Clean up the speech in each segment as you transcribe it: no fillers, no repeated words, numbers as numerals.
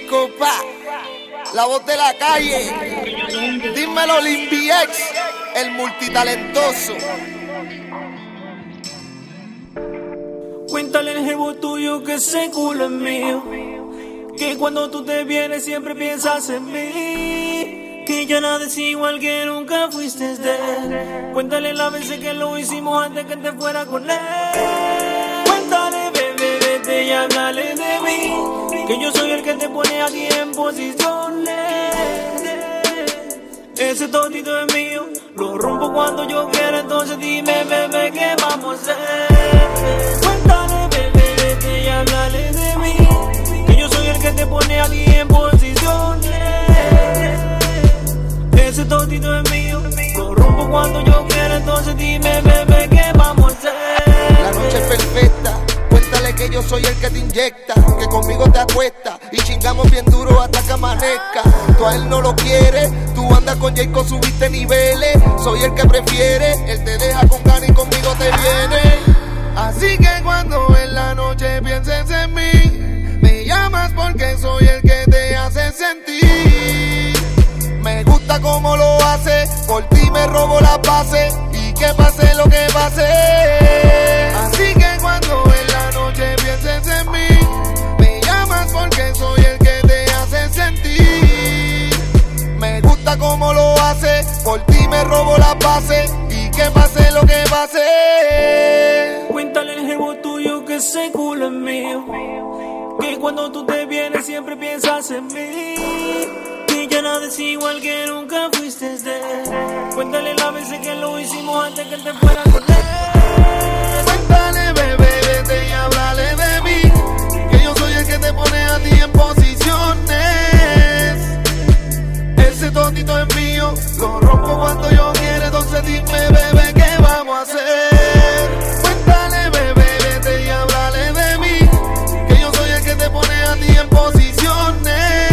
Copa, la voz de la calle. Dímelo, Limbiex, el multitalentoso. Cuéntale al jevo tuyo que ese culo es mío, que cuando tú te vienes siempre piensas en mí, que ya nada es igual, que nunca fuiste de él. Cuéntale las veces que lo hicimos antes que te fuera con él. Cuéntale, bebé, vete y háblale de mí, que yo soy el que te pone aquí en posiciones. Ese totito es mío, lo rompo cuando yo quiera, entonces dime, bebé, ¿qué vamos a hacer? Cuéntale, bebé, vete y háblale de mí, que yo soy el que te pone aquí en posiciones. Ese totito es mío, lo rompo cuando yo quiera, entonces dime, bebé, ¿qué vamos a hacer? La noche es perfecta, cuéntale que yo soy el que te inyecta, que conmigo te acuesta y chingamos bien duro hasta que amanezca. Tú a él no lo quieres, tú andas con Jacob, subiste niveles. Soy el que prefiere, él te deja con ganas y conmigo te viene. Así que cuando en la noche pienses en mí, me llamas porque soy el que te hace sentir. Me gusta como lo hace, por ti me robo la base y que pase lo que pase. Así que cuando en la noche pienses en mí, me llamas porque soy el que te hace sentir. Me gusta como lo hace, por ti me robo la base y que pase lo que pase. Cuéntale al jevo tuyo que ese culo es mío, que cuando tú te vienes siempre piensas en mí, que ya nada es igual, que nunca fuiste de él. Cuéntale las veces que lo hicimos antes que él te fuera con él. Cuéntale, bebé, vete y háblale de mí, que yo soy el que te pone a ti en posiciones. Ese tontito es mío, lo rompo cuando yo quiera, entonces dime, bebé, ¿qué vamos a hacer? Cuéntale, bebé, vete y háblale de mí, que yo soy el que te pone a ti en posiciones.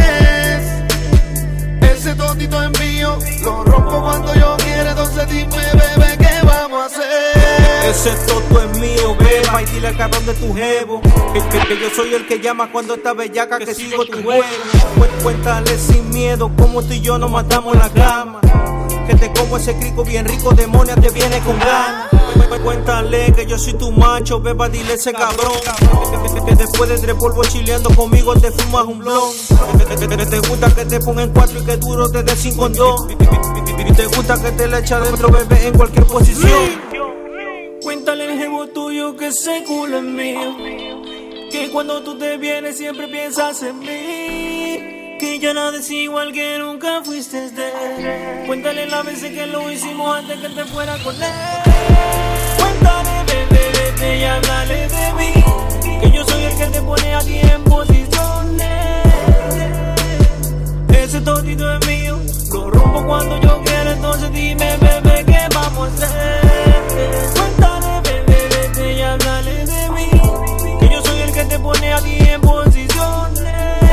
Ese tontito es mío, lo rompo cuando yo quiera, entonces dime, bebé, ¿qué vamos a hacer? Ese toto es mío, beba, y dile al cabrón de tu jevo que yo soy el que llama cuando está bellaca, que sigo tu juego. Cuéntale sin miedo cómo tú y yo nos matamos en la cama, que te como ese crico bien rico, demonia te viene con ganas. Cuéntale que yo soy tu macho, beba, dile ese cabrón que después de 3 polvos chileando conmigo te fumas un blon. Que te gusta que te pongan 4 y que duro te dé 5 condón. Y te gusta que te la echa dentro, bebé, en cualquier posición. Cuéntale al jevo tuyo que ese culo es mío, que cuando tú te vienes siempre piensas en mí, que ya nada es igual, que nunca fuiste de él. Cuéntale las veces que lo hicimos antes que él te fuera con él. Cuéntale, bebé, vete y háblale de mí, que yo soy el que te pone aquí en posiciones. Ese totito es mío, lo rompo cuando yo quiera, entonces dime, bebé, ¿qué vamos a hacer? Cuéntale, bebé, vete y háblale de mí, que yo soy el que te pone aquí en posiciones.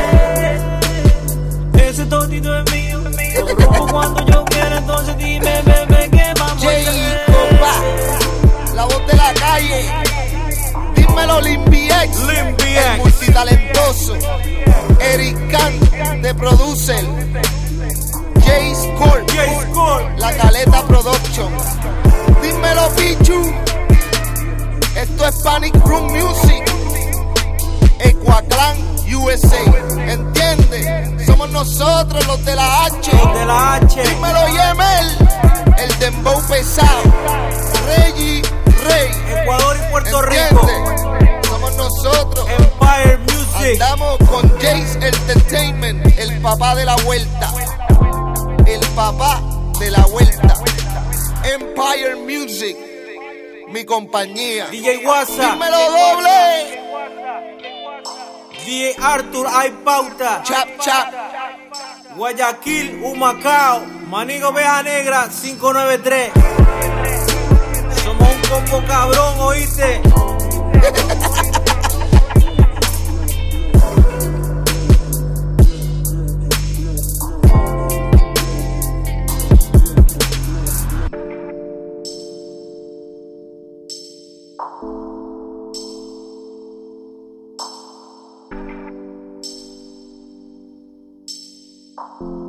Ese totito es mío, lo rompo cuando yo quiera, entonces dime, bebé, ¿qué vamos a hacer? Copa, la voz de la calle. Dímelo, Limbiex, el multitalentoso. Eric Khan, de producer. Jace Corp, la Caleta Production. Dímelo, Pichu. Esto es Panic Room Music. Ecuaclan USA. ¿Entiendes? Somos nosotros los de la H. Dímelo, Yemel, el dembow pesado. Reggie Rey, Ecuador y Puerto ¿entiendes? Rico. Somos nosotros. Empire Music. Andamos con Jace Entertainment, el papá de la vuelta. El papá de la vuelta. Empire Music, mi compañía. DJ WhatsApp. Dímelo, doble. DJ Arthur, hay pauta. Chap, chap. Guayaquil, Humacao, Manigo Oveja Negra, 593. Somos un combo cabrón, ¿oíste? Beats.